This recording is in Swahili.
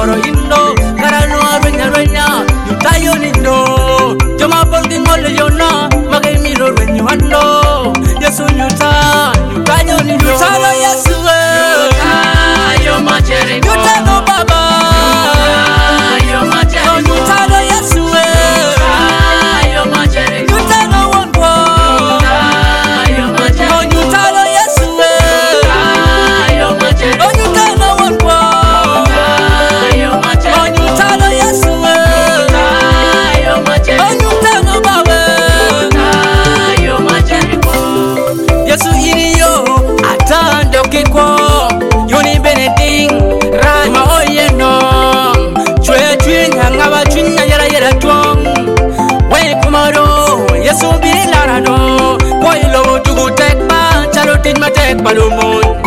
moro indo karano renya yutayo nindo joma bolgi ngol yona magay miro renya wando Yesu yutayo nindo yutayo Yesu yutayo machere yutayo baba yutayo machere yutayo Yesu yutayo machere yutayo wongo yutayo machere yutayo Yesu yutayo machere yutayo wongo yutayo machere yutayo Yesu yutayo machere yutayo baba yutayo machere Yesu iriyo atando kiko yoni beneding rama oyeno chwe ngaba chunya yara twong we kumaro Yesu bilarano boy lo dugu tek ba chalo tin ma tek balumon